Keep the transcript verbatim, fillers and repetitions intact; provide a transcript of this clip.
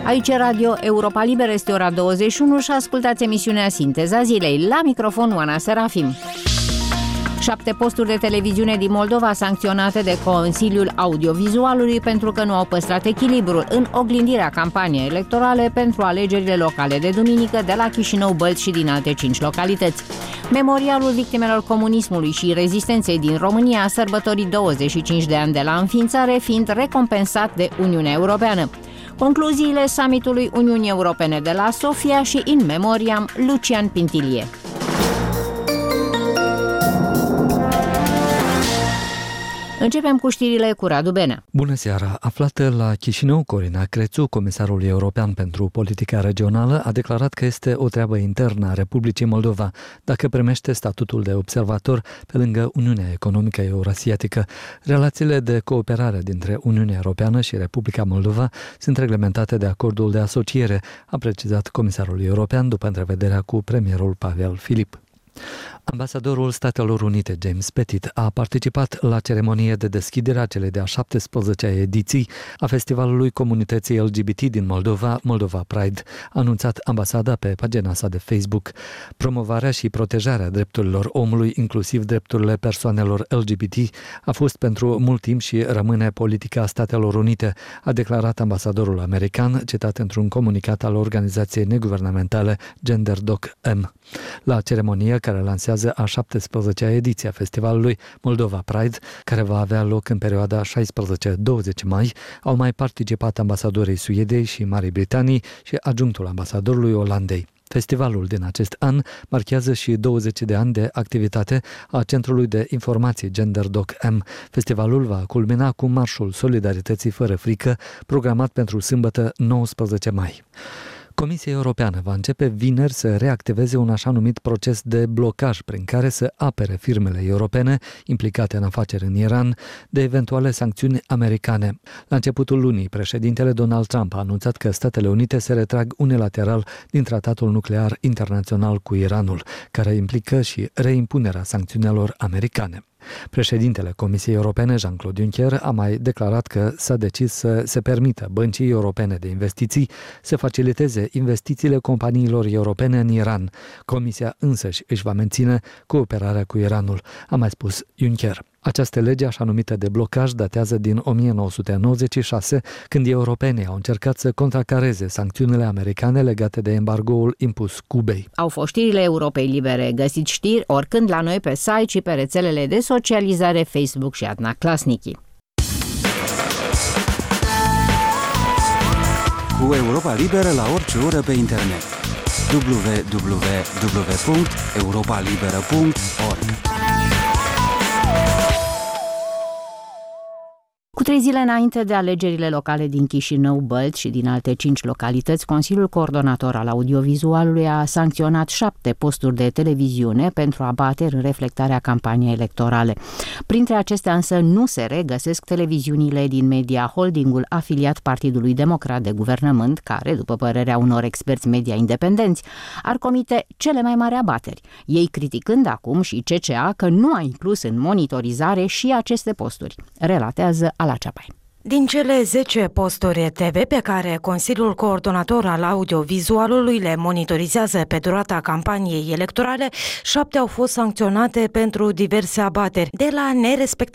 Aici Radio Europa Liberă, este ora douăzeci și unu și ascultați emisiunea Sinteza Zilei. La microfon Oana Serafim. Șapte posturi de televiziune din Moldova sancționate de Consiliul Audiovizualului pentru că nu au păstrat echilibrul în oglindirea campaniei electorale pentru alegerile locale de duminică de la Chișinău, Bălți și din alte cinci localități. Memorialul victimelor comunismului și rezistenței din România a sărbătorit douăzeci și cinci de ani de la înființare, fiind recompensat de Uniunea Europeană. Concluziile summitului Uniunii Europene de la Sofia și In Memoriam, Lucian Pintilie. Începem cu știrile cu Radu Benea. Bună seara! Aflată la Chișinău, Corina Crețu, comisarul european pentru politica regională, a declarat că este o treabă internă a Republicii Moldova dacă primește statutul de observator pe lângă Uniunea Economică Eurasiatică. Relațiile de cooperare dintre Uniunea Europeană și Republica Moldova sunt reglementate de acordul de asociere, a precizat comisarul european după întrevederea cu premierul Pavel Filip. Ambasadorul Statelor Unite, James Pettit, a participat la ceremonie de deschidere a celei de-a șaptesprezecea ediții a Festivalului Comunității L G B T din Moldova, Moldova Pride, a anunțat ambasada pe pagina sa de Facebook. Promovarea și protejarea drepturilor omului, inclusiv drepturile persoanelor L G B T, a fost pentru mult timp și rămâne politica Statelor Unite, a declarat ambasadorul american, citat într-un comunicat al organizației neguvernamentale GenderDoc M. La ceremonie care lansează a șaptesprezecea ediție a festivalului Moldova Pride, care va avea loc în perioada șaisprezece douăzeci mai, au mai participat ambasadorii Suediei și Marii Britanii și adjunctul ambasadorului Olandei. Festivalul din acest an marchează și douăzeci de ani de activitate a Centrului de Informații GenderDoc M. Festivalul va culmina cu Marșul Solidarității fără frică, programat pentru sâmbătă nouăsprezece mai. Comisia Europeană va începe vineri să reactiveze un așa numit proces de blocaj prin care să apere firmele europene implicate în afaceri în Iran de eventuale sancțiuni americane. La începutul lunii, președintele Donald Trump a anunțat că Statele Unite se retrag unilateral din tratatul nuclear internațional cu Iranul, care implică și reimpunerea sancțiunilor americane. Președintele Comisiei Europene, Jean-Claude Juncker, a mai declarat că s-a decis să se permită băncii europene de investiții să faciliteze investițiile companiilor europene în Iran. Comisia însăși își va menține cooperarea cu Iranul, a mai spus Juncker. Această lege, așa numită de blocaj, datează din o mie nouă sute nouăzeci și șase, când europenii au încercat să contracareze sancțiunile americane legate de embargoul impus Cubei. Au fost știrile Europei Libere. Găsiți știri oricând la noi pe site și pe rețelele de socializare Facebook și Adna Klasnici. Cu Europa Liberă la orice oră pe internet. w w w punct europa liberă punct org. Cu trei zile înainte de alegerile locale din Chișinău, Bălți și din alte cinci localități, Consiliul Coordonator al Audiovizualului a sancționat șapte posturi de televiziune pentru abateri în reflectarea campaniei electorale. Printre acestea însă nu se regăsesc televiziunile din Media Holdingul afiliat Partidului Democrat de Guvernământ, care, după părerea unor experți media independenți, ar comite cele mai mari abateri, ei criticând acum și C C A că nu a inclus în monitorizare și aceste posturi, relatează Ala Ceapai. Din cele zece posturi T V pe care Consiliul Coordonator al Audiovizualului le monitorizează pe durata campaniei electorale, șapte au fost sancționate pentru diverse abateri, de la nerespectarea